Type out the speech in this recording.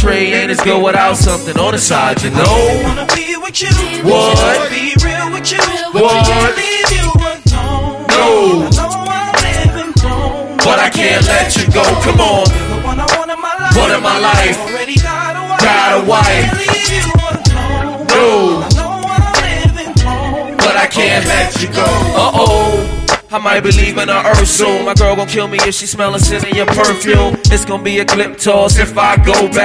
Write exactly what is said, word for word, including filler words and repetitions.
entree ain't as good without something on the side, you know. I wanna be with you. What? Be real with you. What? Can't leave you alone. No. I know I'm living wrong, but I can't let you go. Come on. The one I want in my life. One in my life. Already got a wife. Got a wife. Can't leave you alone. No. I know I'm living wrong, but I can't let you go. Uh-oh. I might be leaving the earth soon. My girl gon' kill me if she smellin' sin in your perfume. It's gon' be a clip toss if I go back.